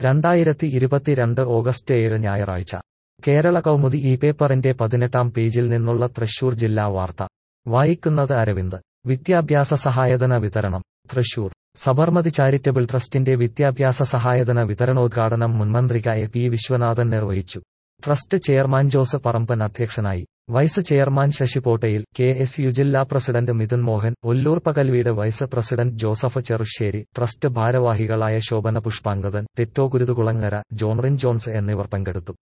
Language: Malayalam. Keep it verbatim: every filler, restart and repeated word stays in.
രണ്ടായിരത്തി ഇരുപത്തിരണ്ട് ഓഗസ്റ്റ് ഏഴ് ഞായറാഴ്ച കേരള കൗമുദി ഈ പേപ്പറിന്റെ പതിനെട്ടാം പേജിൽ നിന്നുള്ള തൃശൂർ ജില്ലാ വാർത്ത വായിക്കുന്നത് അരവിന്ദ്. വിദ്യാഭ്യാസ സഹായധന വിതരണം തൃശൂർ. സബർമതി ചാരിറ്റബിൾ ട്രസ്റ്റിന്റെ വിദ്യാഭ്യാസ സഹായധന വിതരണോദ്ഘാടനം മുൻമന്ത്രി കെ പി വിശ്വനാഥൻ നിർവഹിച്ചു. ട്രസ്റ്റ് ചെയർമാൻ ജോസ് പറമ്പൻ അധ്യക്ഷനായി. Vice chairman Sasi Pottayil, K S U ജില്ലാ പ്രസിഡന്റ് മിഥുൻ മോഹൻ, ഒല്ലൂർ പകൽവീട് vice president Joseph Cherussery, trust ഭാരവാഹികളായ ശോഭന പുഷ്പാങ്കദൻ, ടിറ്റോ കുരുതുകുളങ്ങര, ജോൺറിൻ ജോൺസ് എന്നിവർ പങ്കെടുത്തു.